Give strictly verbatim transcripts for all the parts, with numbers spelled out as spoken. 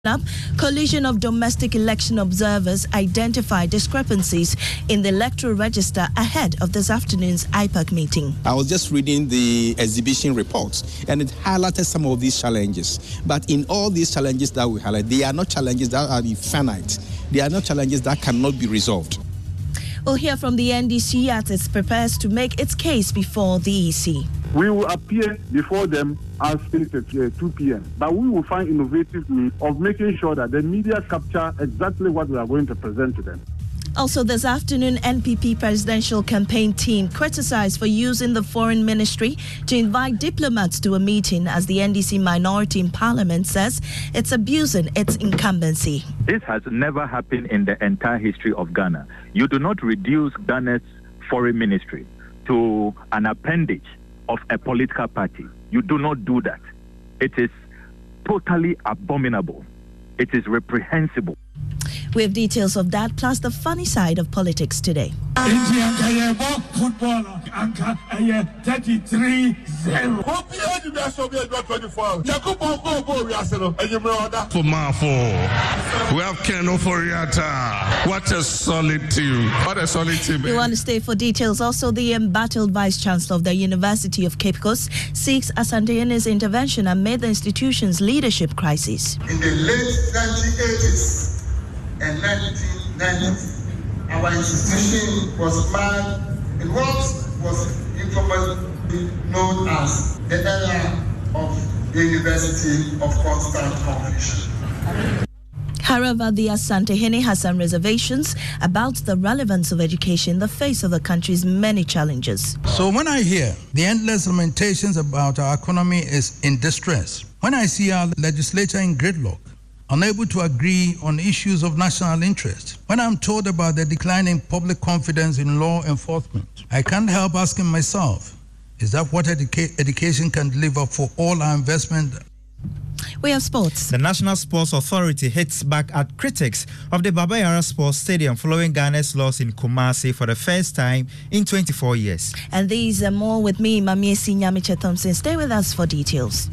Up, coalition of domestic election observers identify discrepancies in the electoral register ahead of this afternoon's I P A C meeting. I was just reading the exhibition reports and it highlighted some of these challenges. But in all these challenges that we highlight, they are not challenges that are infinite. They are not challenges that cannot be resolved. We'll hear from the N D C as it prepares to make its case before the E C. We will appear before them as stated at two p.m. But we will find innovative means of making sure that the media capture exactly what we are going to present to them. Also this afternoon, N P P presidential campaign team criticized for using the foreign ministry to invite diplomats to a meeting as the N D C minority in parliament says it's abusing its incumbency. This has never happened in the entire history of Ghana. You do not reduce Ghana's foreign ministry to an appendage of a political party. You do not do that. It is totally abominable. It is reprehensible. We have details of that, plus the funny side of politics today. thirty-three zero. For Marfo, we have Ken Oforiatta. What a solid team. What a solid team. We want to stay for details. Also, the embattled Vice Chancellor of the University of Cape Coast seeks Asante Hene's intervention amid the institution's leadership crisis. In the late nineteen eighties, and nineteen nineties, our institution was marred in what was informally known as the era of the University of Constant Competition. However, the Asante Hene has some reservations about the relevance of education in the face of the country's many challenges. So when I hear the endless lamentations about our economy is in distress, when I see our legislature in gridlock, unable to agree on issues of national interest, when I'm told about the declining public confidence in law enforcement, I can't help asking myself, is that what educa- education can deliver for all our investment? We have sports. The National Sports Authority hits back at critics of the Baba Yara Sports Stadium following Ghana's loss in Kumasi for the first time in twenty-four years. And these are more with me, Mamiesi Nyamiche Thompson. Stay with us for details.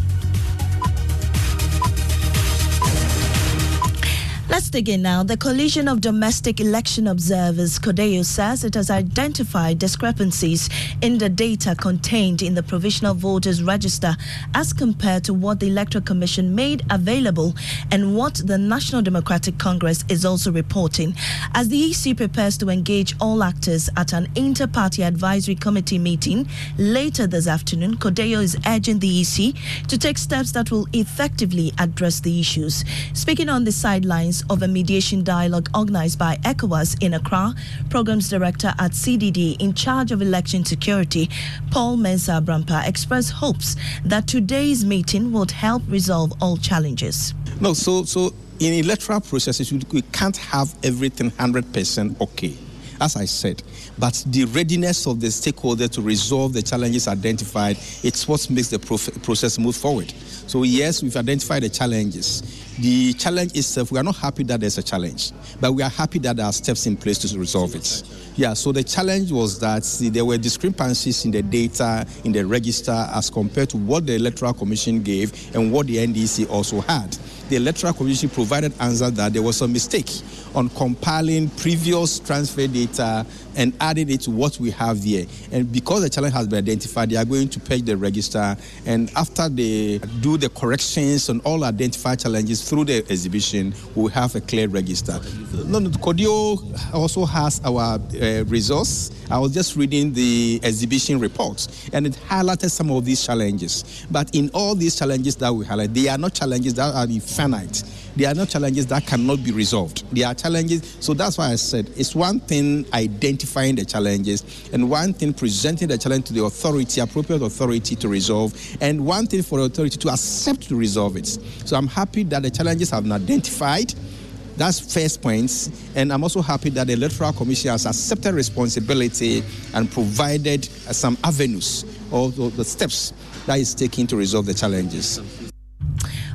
Let's dig in now. The Coalition of Domestic Election Observers, CODEO, says it has identified discrepancies in the data contained in the Provisional Voters Register as compared to what the Electoral Commission made available and what the National Democratic Congress is also reporting. As the E C prepares to engage all actors at an inter-party advisory committee meeting later this afternoon, CODEO is urging the E C to take steps that will effectively address the issues. Speaking on the sidelines of a mediation dialogue organized by ECOWAS in Accra, Programs Director at C D D in charge of election security, Paul Mensah Brampa, expressed hopes that today's meeting would help resolve all challenges. No, so so in electoral processes, we, we can't have everything one hundred percent okay, as I said. But the readiness of the stakeholder to resolve the challenges identified, it's what makes the prof- process move forward. So yes, we've identified the challenges. The challenge itself, we are not happy that there's a challenge, but we are happy that there are steps in place to resolve it. Yeah, so the challenge was that see, there were discrepancies in the data, in the register, as compared to what the Electoral Commission gave and what the N D C also had. The Electoral Commission provided answer that there was a mistake on compiling previous transfer data and adding it to what we have here. And because the challenge has been identified, they are going to purge the register. And after they do the corrections on all identified challenges through the exhibition, we will have a clear register. No, no, CODEO also has our uh, resource. I was just reading the exhibition reports and it highlighted some of these challenges. But in all these challenges that we highlight, they are not challenges that are infinite. They are not challenges that cannot be resolved. They are challenges. So that's why I said it's one thing identifying the challenges and one thing presenting the challenge to the authority, appropriate authority to resolve, and one thing for the authority to accept to resolve it. So I'm happy that the challenges have been identified. That's first point. And I'm also happy that the Electoral Commission has accepted responsibility and provided uh, some avenues or the steps that is taking to resolve the challenges.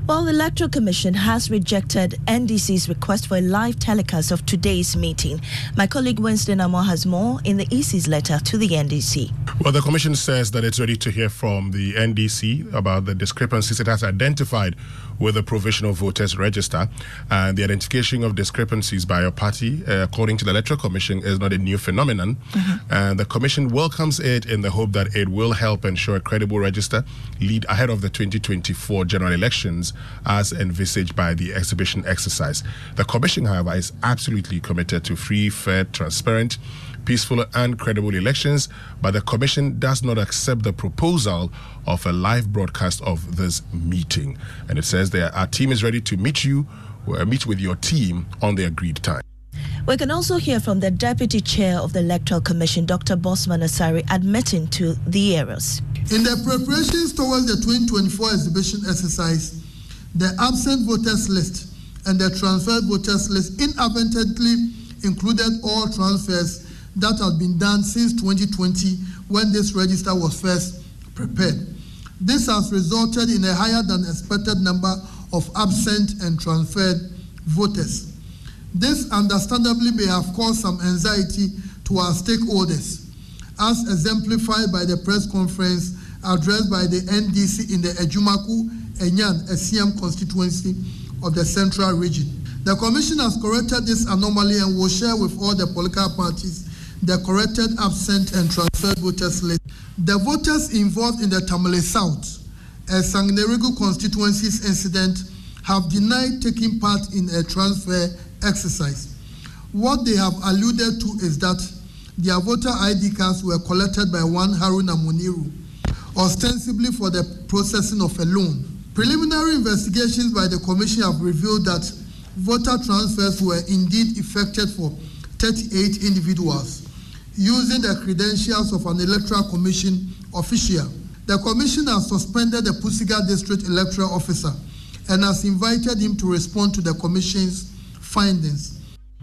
Well, the Electoral Commission has rejected N D C's request for a live telecast of today's meeting. My colleague Winston Amor has more in the E C's letter to the N D C. Well, the Commission says that it's ready to hear from the N D C about the discrepancies it has identified with the Provisional Voters Register. And the identification of discrepancies by a party, uh, according to the Electoral Commission, is not a new phenomenon. Mm-hmm. And the Commission welcomes it in the hope that it will help ensure a credible register lead ahead of the twenty twenty-four general elections as envisaged by the exhibition exercise. The Commission, however, is absolutely committed to free, fair, transparent, peaceful and credible elections, but the Commission does not accept the proposal of a live broadcast of this meeting. And it says that our team is ready to meet you, uh, meet with your team on the agreed time. We can also hear from the Deputy Chair of the Electoral Commission, Doctor Bosman Asari, admitting to the errors. In the preparations towards the twenty twenty-four exhibition exercise, the absent voters list and the transferred voters list inadvertently included all transfers that had been done since twenty twenty when this register was first prepared. This has resulted in a higher than expected number of absent and transferred voters. This understandably may have caused some anxiety to our stakeholders, as exemplified by the press conference addressed by the N D C in the Ejumaku Enyan Esiam constituency of the Central Region. The Commission has corrected this anomaly and will share with all the political parties the corrected absent and transferred voters list. The voters involved in the Tamale South and Sangnerigu constituencies incident have denied taking part in a transfer exercise. What they have alluded to is that their voter I D cards were collected by one Haruna Muniru, ostensibly for the processing of a loan. Preliminary investigations by the Commission have revealed that voter transfers were indeed effected for thirty-eight individuals using the credentials of an Electoral Commission official. The Commission has suspended the Pusiga District Electoral Officer and has invited him to respond to the Commission's findings.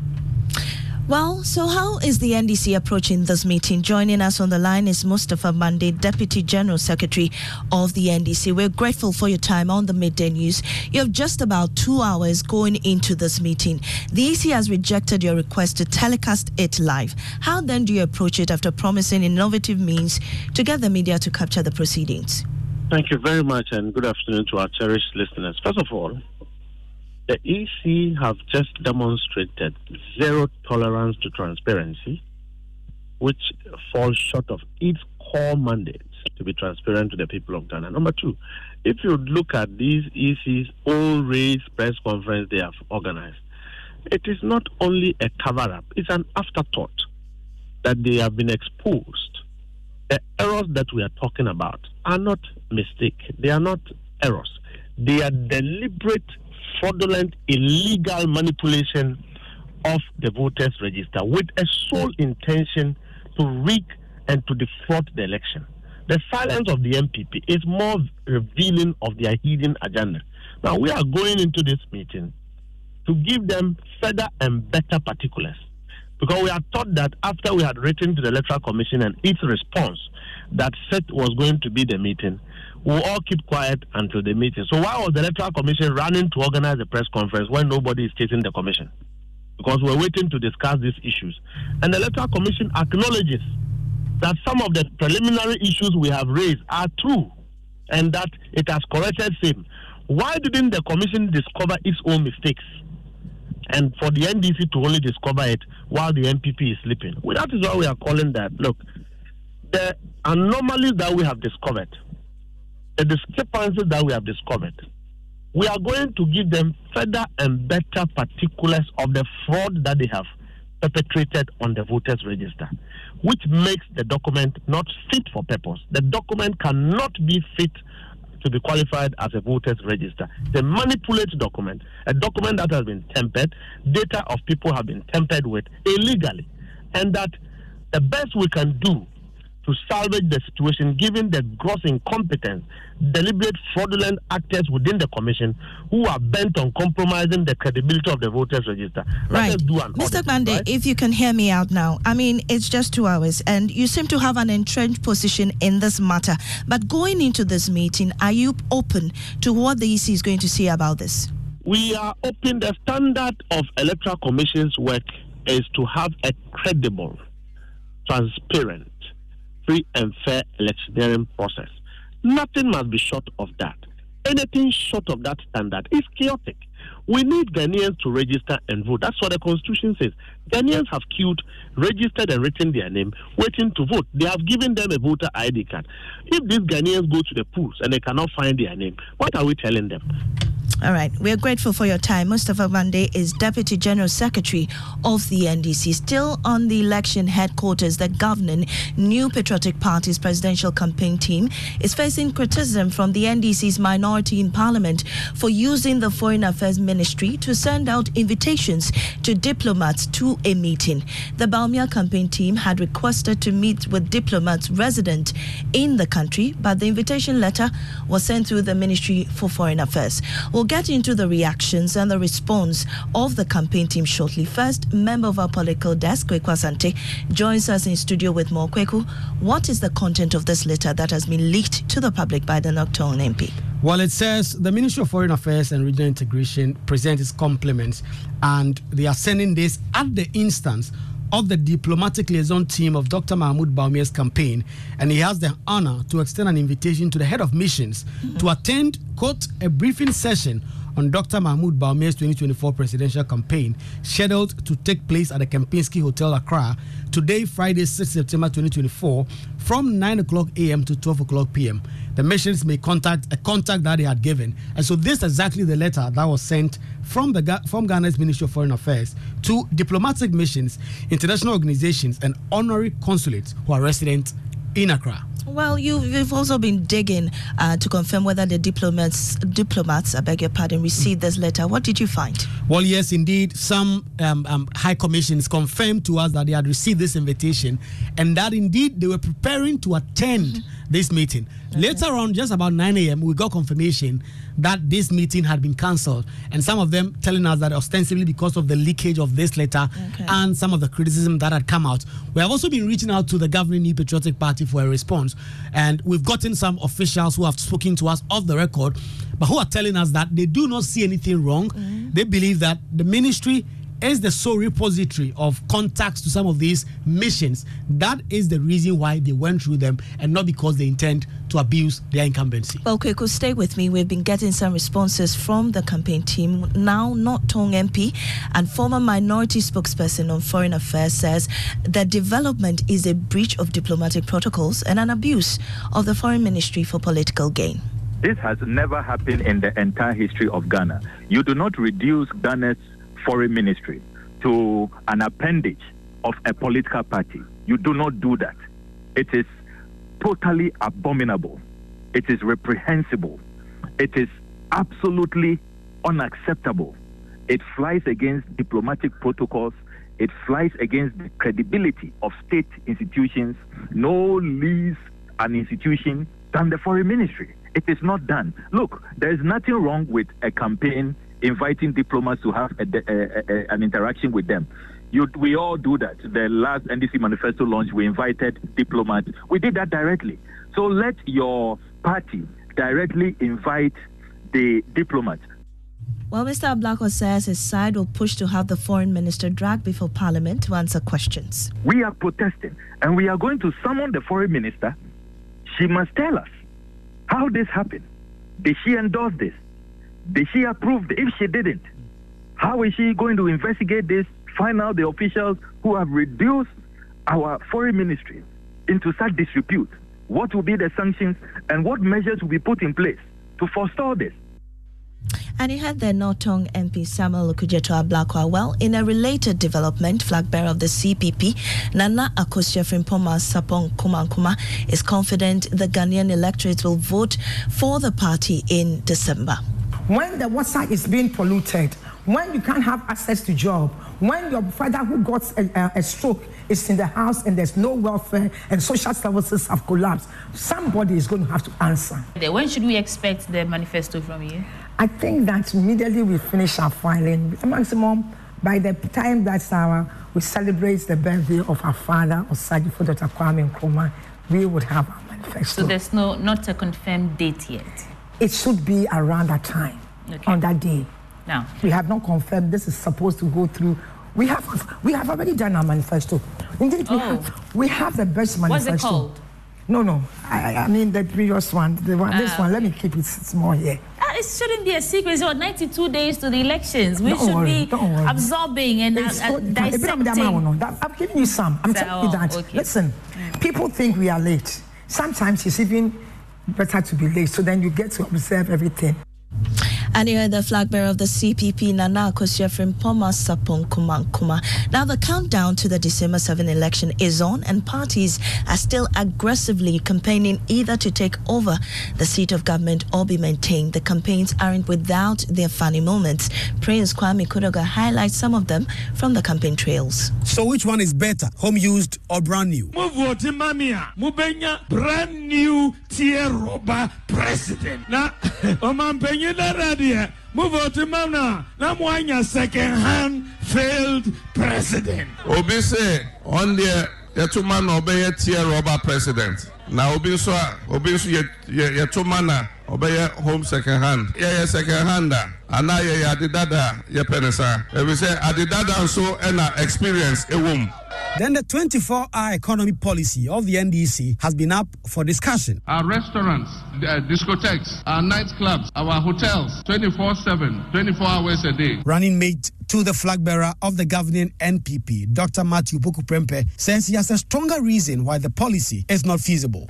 Well, so how is the N D C approaching this meeting? Joining us on the line is Mustafa Mande, Deputy General Secretary of the N D C. We're grateful for your time on the Midday News. You have just about two hours going into this meeting. The E C has rejected your request to telecast it live. How then do you approach it after promising innovative means to get the media to capture the proceedings? Thank you very much, and good afternoon to our cherished listeners. First of all, the E C have just demonstrated zero tolerance to transparency, which falls short of its core mandate to be transparent to the people of Ghana. Number two, if you look at these E C's all-race press conference they have organized, it is not only a cover-up, it's an afterthought that they have been exposed. The errors that we are talking about are not mistake. They are not errors. They are deliberate, fraudulent, illegal manipulation of the voters' register with a sole intention to rig and to defraud the election. The silence of the M P P is more revealing of their hidden agenda. Now, we are going into this meeting to give them further and better particulars, because we are taught that after we had written to the Electoral Commission and its response that set was going to be the meeting, we'll all keep quiet until the meeting. So why was the Electoral Commission running to organize a press conference when nobody is chasing the Commission? Because we're waiting to discuss these issues. And the Electoral Commission acknowledges that some of the preliminary issues we have raised are true and that it has corrected same. Why didn't the Commission discover its own mistakes and for the N D C to only discover it while the M P P is sleeping? Well, that is why we are calling that. Look, the anomalies that we have discovered, the discrepancies that we have discovered, we are going to give them further and better particulars of the fraud that they have perpetrated on the voters' register, which makes the document not fit for purpose. The document cannot be fit to be qualified as a voters' register. It's a manipulated document, a document that has been tempered, data of people have been tempered with illegally, and that the best we can do to salvage the situation, given the gross incompetence, deliberate fraudulent actors within the commission who are bent on compromising the credibility of the voters register. Let right. us do an Mister audit, Gbande, right? if you can hear me out now, I mean, it's just two hours and you seem to have an entrenched position in this matter. But going into this meeting, are you open to what the E C is going to say about this? We are open. The standard of Electoral Commission's work is to have a credible, transparent, free and fair electioneering process. Nothing must be short of that. Anything short of that standard is chaotic. We need Ghanaians to register and vote. That's what the Constitution says. Ghanaians have queued, registered and written their name, waiting to vote. They have given them a voter I D card. If these Ghanaians go to the polls and they cannot find their name, what are we telling them? All right. We are grateful for your time. Mustafa Gbande is Deputy General Secretary of the N D C. Still on the election headquarters, the governing New Patriotic Party's presidential campaign team is facing criticism from the N D C's minority in Parliament for using the Foreign Affairs Ministry to send out invitations to diplomats to a meeting. The Bawumia campaign team had requested to meet with diplomats resident in the country, but the invitation letter was sent through the Ministry for Foreign Affairs. We'll get into the reactions and the response of the campaign team shortly. First, member of our political desk, Kweku Asante, joins us in studio with more. Kweku, what is the content of this letter that has been leaked to the public by the Nocturne M P? Well, it says the Ministry of Foreign Affairs and Regional Integration presents its compliments, and they are sending this at the instance of the diplomatic liaison team of Doctor Mahmoud Bawumia's campaign, and he has the honor to extend an invitation to the head of missions mm-hmm. to attend, quote, a briefing session on Doctor Mahmoud Bawumia's twenty twenty-four presidential campaign, scheduled to take place at the Kempinski Hotel, Accra, today, Friday, sixth September twenty twenty-four, from nine o'clock a m to twelve o'clock p m The missions may contact a contact that they had given. And so this is exactly the letter that was sent from the from Ghana's Ministry of Foreign Affairs to diplomatic missions, international organizations, and honorary consulates who are resident in Accra. Well, you, you've also been digging uh, to confirm whether the diplomats, diplomats, I beg your pardon, received this letter. What did you find? Well, yes, indeed. Some um, um, high commissions confirmed to us that they had received this invitation and that indeed they were preparing to attend mm-hmm. this meeting. Okay. Later on, just about nine a m, we got confirmation that this meeting had been cancelled, and some of them telling us that ostensibly because of the leakage of this letter okay. and some of the criticism that had come out. We have also been reaching out to the governing New Patriotic Party for a response, and we've gotten some officials who have spoken to us off the record, but who are telling us that they do not see anything wrong. Mm-hmm. They believe that the ministry is the sole repository of contacts to some of these missions. That is the reason why they went through them, and not because they intend to abuse their incumbency. Okay, could stay with me. We've been getting some responses from the campaign team. Now, Nocturne M P and former minority spokesperson on foreign affairs says that development is a breach of diplomatic protocols and an abuse of the foreign ministry for political gain. This has never happened in the entire history of Ghana. You do not reduce Ghana's foreign ministry to an appendage of a political party. You do not do that. It is totally abominable. It is reprehensible. It is absolutely unacceptable. It flies against diplomatic protocols. It flies against the credibility of state institutions. No least an institution than the foreign ministry. It is not done. Look, there is nothing wrong with a campaign inviting diplomats to have a, a, a, an interaction with them. You, we all do that. The last N D C manifesto launch, we invited diplomats. We did that directly. So let your party directly invite the diplomats. Well, Mister Ablako says his side will push to have the foreign minister dragged before Parliament to answer questions. We are protesting, and we are going to summon the foreign minister. She must tell us how this happened. Did she endorse this? Did she approve it? If she didn't, how is she going to investigate this, find out the officials who have reduced our foreign ministry into such disrepute? What will be the sanctions and what measures will be put in place to forestall this? And he had the Nocturne M P Samuel Okudzeto Ablakwa. Well, in a related development, flag bearer of the C P P, Nana Akosua Frimpong Sapong Kumankuma, is confident the Ghanaian electorate will vote for the party in December. When the water is being polluted, when you can't have access to job, when your father who got a, a, a stroke is in the house and there's no welfare and social services have collapsed, somebody is going to have to answer. When should we expect the manifesto from you? I think that immediately we finish our filing, maximum by the time that our, we celebrate the birthday of our father, Osagyefo Doctor Kwame Nkrumah, we would have our manifesto. So there's no not a confirmed date yet? It should be around that time, okay. on that day. Now, we have not confirmed this is supposed to go through. We have we have already done our manifesto. Indeed, we, oh. have, we have the best manifesto. What's it called? No, no. I, I mean the previous one. The one, uh, this one. Let me keep it small here. Uh, it shouldn't be a secret. It's about ninety-two days to the elections. We don't should worry, be absorbing and uh, uh, dissecting. I'm giving you some. I'm so, telling you that. Okay. Listen, mm. people think we are late. Sometimes it's even better to be late, so then you get to observe everything. And you heard the flag bearer of the C P P, Nana Akosua Frimpong Sarpong Kumankuma. Now the countdown to the December seventh election is on, and parties are still aggressively campaigning either to take over the seat of government or be maintained. The campaigns aren't without their funny moments. Prince Kwame Kudoga highlights some of them from the campaign trails. So which one is better, home used or brand new? Mubenya brand new tier rubber president. Na omampenye da radia. Move to Mamna. Namwanya second hand failed president. Obi say on the Yatuman obey tier rubber president. Now Obi so Obi so Yatumana obey home second hand. Yeah, second hander. And now yeah, Adidada, yeah, Penesa. We say Adidada so and experience a womb. Then the twenty-four hour economy policy of the N D C has been up for discussion. Our restaurants, uh, discotheques, our nightclubs, our hotels, twenty-four seven, twenty-four hours a day. Running mate to the flag bearer of the governing N P P, Doctor Matthew Boku Prempeh, says he has a stronger reason why the policy is not feasible.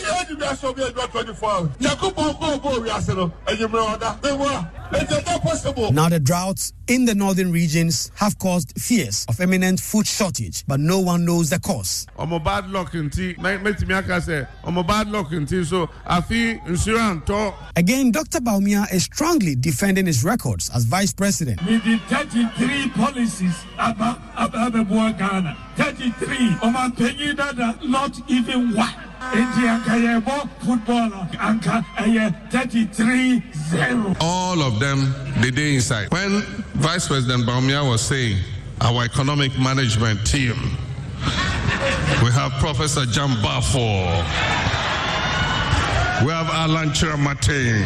Now the droughts in the northern regions have caused fears of imminent food shortage, but no one knows the cause. I'm a bad luck in tea. I'm a bad luck in tea, so I feel insurance. Again, Doctor Bawumia is strongly defending his records as vice president. We did thirty-three policies about about the boy Ghana. thirty-three. Oman Penny Dada, not even one. India Kayabo footballer Anka thirty-three zero. All of them, they did inside. When Vice President Bawumia was saying, our economic management team, we have Professor John Bafo, we have Alan Chiramate,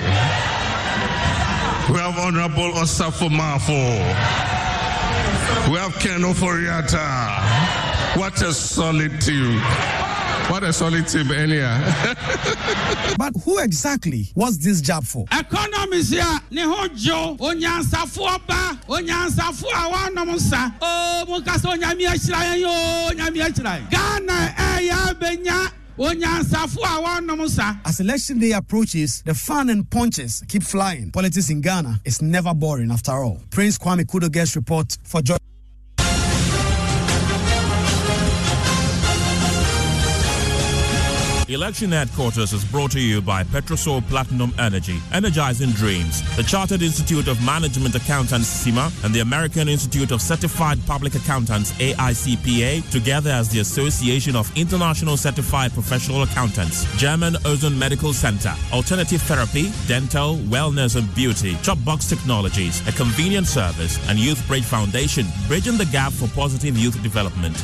we have Honorable Osafo Mafo, we have Ken Ofori-Atta. What a solid team. What a solid team earlier. But who exactly was this job for? Economists here, Nehojo, Onyansafu Oba, Onyansafu Awanomusa, Oh, Mukas Onyami Ashrai, Onyami Ashrai. Ghana, Aya Benya. As election day approaches, the fun and punches keep flying. Politics in Ghana is never boring after all. Prince Kwame Kudoga's report for Joy. Election Headquarters is brought to you by Petrosol Platinum Energy, energizing dreams. The Chartered Institute of Management Accountants, C I M A, and the American Institute of Certified Public Accountants, A I C P A, together as the Association of International Certified Professional Accountants, German Ozone Medical Center, Alternative Therapy, Dental, Wellness and Beauty, Chopbox Technologies, a convenient service, and Youth Bridge Foundation, bridging the gap for positive youth development.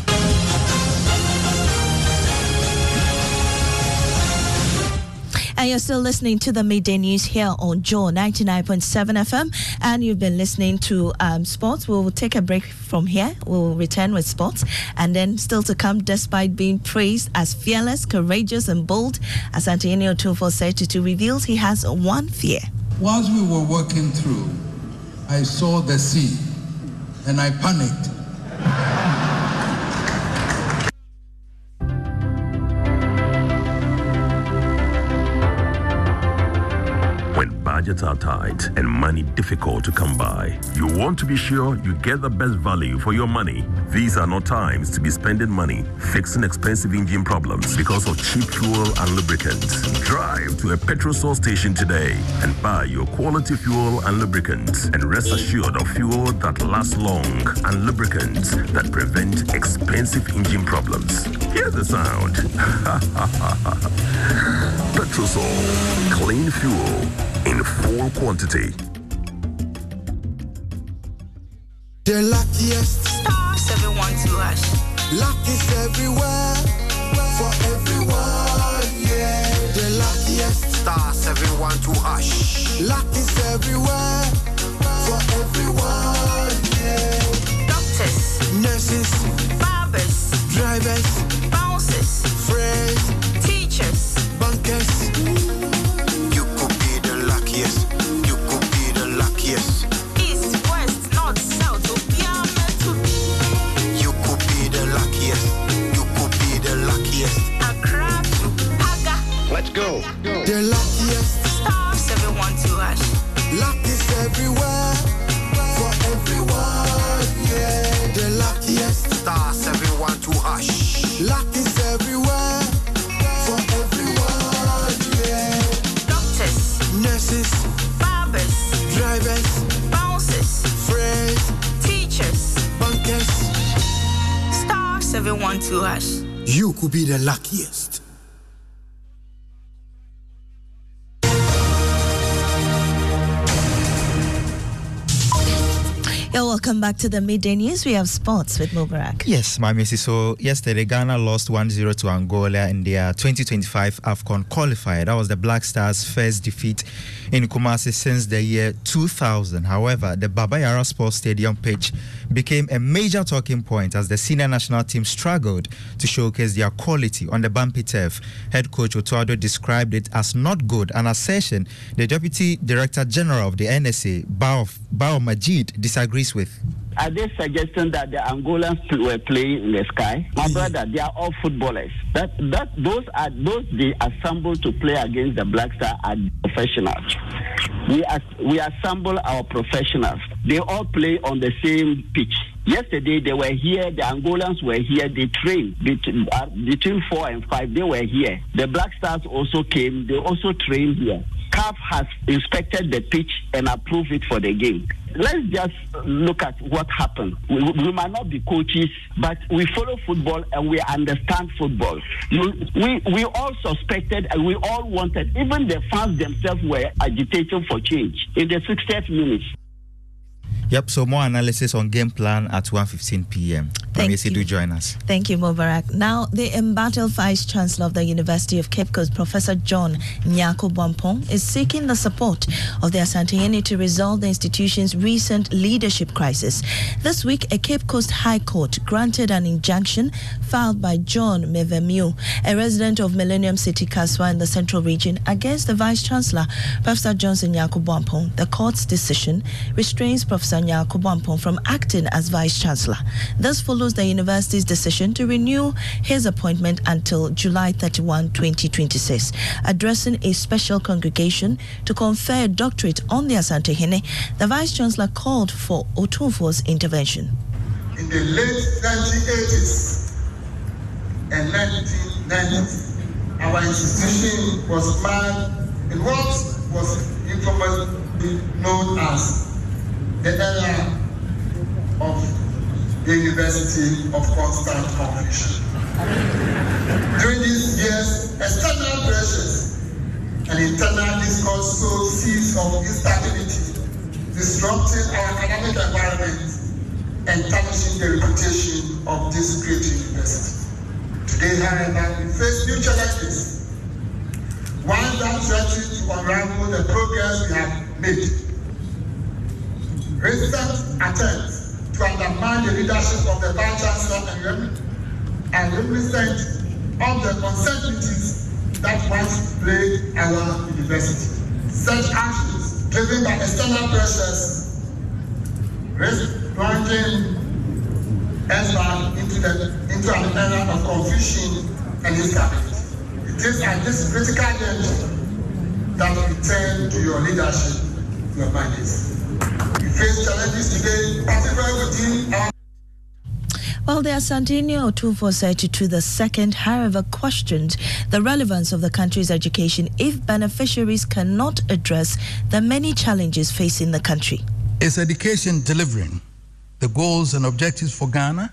And you're still listening to the Midday News here on Joy ninety-nine point seven F M. And you've been listening to um, sports. We'll take a break from here. We'll return with sports. And then still to come, despite being praised as fearless, courageous and bold, Asante Eni Otunfo said to reveals he has one fear. Whilst we were walking through, I saw the sea and I panicked. budgets are tight and money difficult to come by. You want to be sure you get the best value for your money. These are not times to be spending money fixing expensive engine problems because of cheap fuel and lubricants. Drive to a Petrosol station today and buy your quality fuel and lubricants, and rest assured of fuel that lasts long and lubricants that prevent expensive engine problems. Hear the sound. Petrosol, clean fuel in full quantity. The luckiest. Star seven one two hash. Luck is everywhere for everyone, yeah. The luckiest. Star seven one two hash. Luck is everywhere for everyone, yeah. Doctors, nurses, barbers, drivers, bouncers, friends, teachers, bankers. You could be the luckiest. You could be the luckiest. East, west, north, south, Obiama to be. You could be the luckiest. You could be the luckiest. Accra to Haga. Let's go. go. The luckiest. Star seven one two hash. Luck is everywhere for everyone, yeah. The luckiest. Star seven one two hash. Luck is everywhere for everyone, yeah. Doctors, nurses, barbers, drivers, bouncers, friends, teachers, bankers. Star seven one two hash. You could be the luckiest. Yeah, welcome back to the midday news. We have sports with Mubarak. Yes, my missus. So yesterday, Ghana lost one zero to Angola in their twenty twenty-five AFCON qualifier. That was the Black Stars' first defeat in Kumasi since the year two thousand. However, the Baba Yara Sports Stadium pitch became a major talking point as the senior national team struggled to showcase their quality on the bumpy turf. Head coach Otuado described it as not good, an assertion the Deputy Director General of the N S A, Bao, Bao Majid, disagrees with. Are they suggesting that the Angolans were playing in the sky? My brother, they are all footballers. That that those are those they assembled to play against the Black Star are professionals. We are, we assemble our professionals. They all play on the same pitch. Yesterday they were here. The Angolans were here. They trained between, uh, between four and five. They were here. The Black Stars also came. They also trained here. C A F has inspected the pitch and approved it for the game. Let's just look at what happened. We, we might not be coaches, but we follow football and we understand football. You, we we all suspected and we all wanted, even the fans themselves were agitating for change in the sixtieth minute. Yep, so more analysis on game plan at one fifteen p.m. Thank you. Do join us. Thank you, Mubarak. Now, the embattled Vice Chancellor of the University of Cape Coast, Professor John Nyako Bwampong, is seeking the support of the Asantehene to resolve the institution's recent leadership crisis. This week, a Cape Coast High Court granted an injunction filed by John Mevemiu, a resident of Millennium City, Kaswa in the Central Region, against the Vice Chancellor, Professor Johnson Nyako Bwampong. The court's decision restrains Professor Nyako Bwampong from acting as Vice Chancellor. This follows the university's decision to renew his appointment until July thirty-first, twenty twenty-six. Addressing a special congregation to confer a doctorate on the Asantehene, the Vice Chancellor called for Otumfuo's intervention. In the late nineteen eighties and nineteen nineties, our institution was marred in what was informally known as the era of the University of Constant Confusion. During these years, external pressures and internal discourse sowed seeds of instability, disrupting our academic environment and tarnishing the reputation of this great university. Today, however, we face new challenges, one that threatens to unravel the progress we have made. Recent attempts to undermine the leadership of the Vice Chancellor and reminiscent of the uncertainties that once plagued our university. Such actions, driven by external pressures, risk plunging us back into, the, into an era of confusion and instability. It is at this critical juncture that return to your leadership, your mandate. We face challenges today, particularly within our. Well, the Asantehene Otumfuo to the second, however, questioned the relevance of the country's education if beneficiaries cannot address the many challenges facing the country. Is education delivering the goals and objectives for Ghana?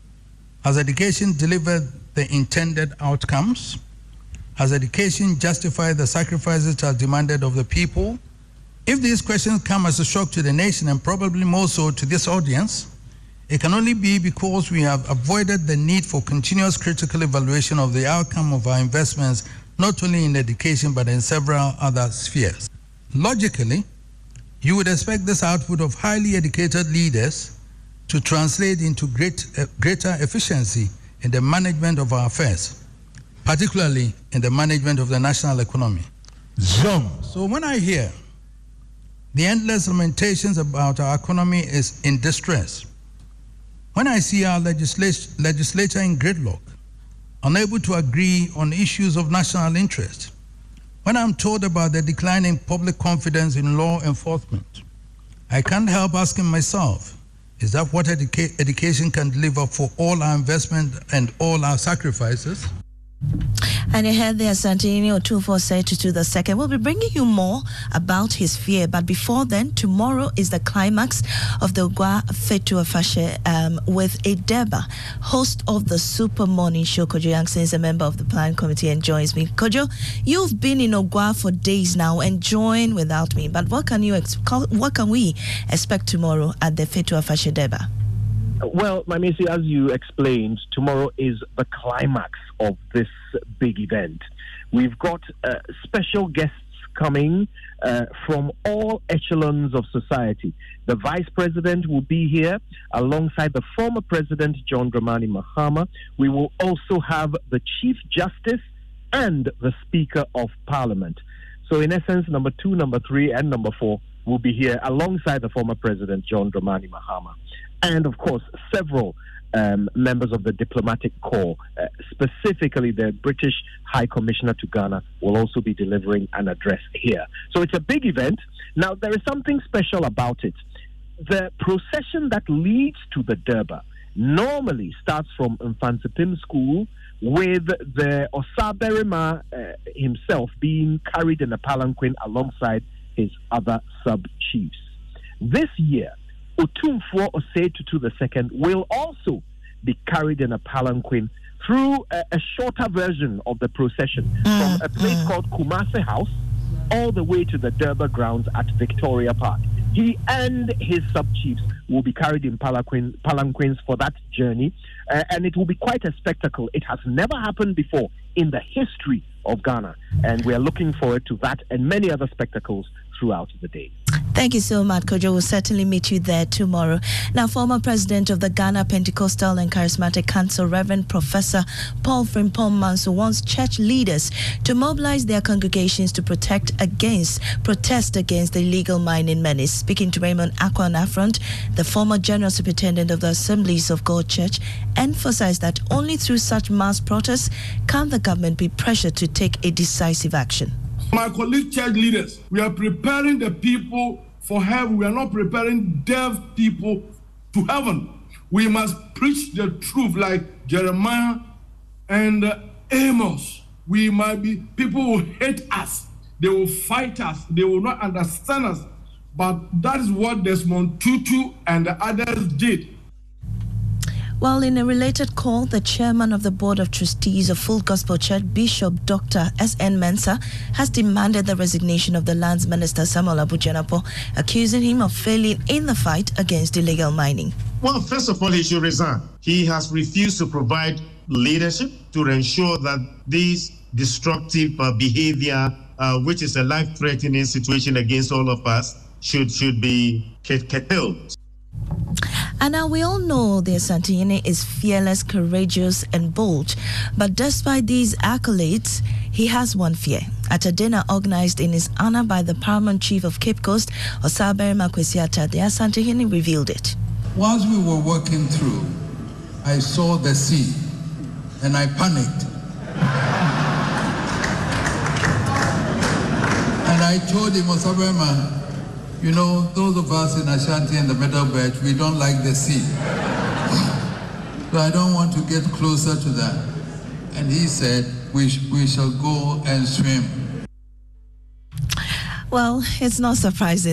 Has education delivered the intended outcomes? Has education justified the sacrifices that are demanded of the people? If these questions come as a shock to the nation, and probably more so to this audience, it can only be because we have avoided the need for continuous critical evaluation of the outcome of our investments, not only in education, but in several other spheres. Logically, you would expect this output of highly educated leaders to translate into great, uh, greater efficiency in the management of our affairs, particularly in the management of the national economy. Zoom. So when I hear the endless lamentations about our economy is in distress, when I see our legislat- legislature in gridlock, unable to agree on issues of national interest, when I'm told about the declining public confidence in law enforcement, I can't help asking myself, is that what educa- education can deliver for all our investment and all our sacrifices? And you heard the Asantehene Otumfuo to the second. We'll be bringing you more about his fear. But before then, tomorrow is the climax of the Ogua Fetu Afashe um, with a Deba, host of the Super Morning Show. Kojo Yankson is a member of the Planning Committee and joins me. Kojo, you've been in Ogua for days now, enjoying without me. But what can you ex- what can we expect tomorrow at the Fetu Afashe Deba? Well, Mamisi, as you explained, tomorrow is the climax of this big event. We've got uh, special guests coming uh, from all echelons of society. The Vice President will be here alongside the former President, John Dramani Mahama. We will also have the Chief Justice and the Speaker of Parliament. So in essence, number two, number three, and number four will be here alongside the former President, John Dramani Mahama. And, of course, several um, members of the diplomatic corps, uh, specifically the British High Commissioner to Ghana, will also be delivering an address here. So it's a big event. Now, there is something special about it. The procession that leads to the Durbar normally starts from Mfansipim School, with the Osaberima uh, himself being carried in a palanquin alongside his other sub-chiefs. This year, Otumfuo Osei-Tutu the second will also be carried in a palanquin through a, a shorter version of the procession mm, from a place mm. called Kumase House all the way to the Durbar grounds at Victoria Park. He and his sub-chiefs will be carried in palanquin, palanquins for that journey, uh, and it will be quite a spectacle. It has never happened before in the history of Ghana, and we are looking forward to that and many other spectacles throughout the day. Thank you so much, Kojo. We'll certainly meet you there tomorrow. Now, former president of the Ghana Pentecostal and Charismatic Council, Reverend Professor Paul Frimpong Manso, wants church leaders to mobilize their congregations to protect against, protest against the illegal mining menace. Speaking to Raymond Akwan Affront, the former General Superintendent of the Assemblies of God Church emphasized that only through such mass protests can the government be pressured to take a decisive action. My colleague church leaders, we are preparing the people for heaven. We are not preparing deaf people to heaven. We must preach the truth like Jeremiah and uh, Amos. We might be, people will hate us. They will fight us. They will not understand us. But that is what Desmond Tutu and the others did. Well, in a related call, the chairman of the Board of Trustees of Full Gospel Church, Bishop Doctor S N Mensah, has demanded the resignation of the Lands Minister Samuel Abu Janapor, accusing him of failing in the fight against illegal mining. Well, first of all, he should resign. He has refused to provide leadership to ensure that this destructive uh, behavior, uh, which is a life-threatening situation against all of us, should, should be curtailed. And now we all know the Asantehene is fearless, courageous, and bold. But despite these accolades, he has one fear. At a dinner organized in his honor by the Paramount Chief of Cape Coast, Osaberima Kwesiata, the Asantehene revealed it. Whilst we were walking through, I saw the sea and I panicked. I told him, Osabema, you know, those of us in Ashanti and the Middle Belt, we don't like the sea. So I don't want to get closer to that. And he said, we, sh- we shall go and swim. Well, it's not surprising.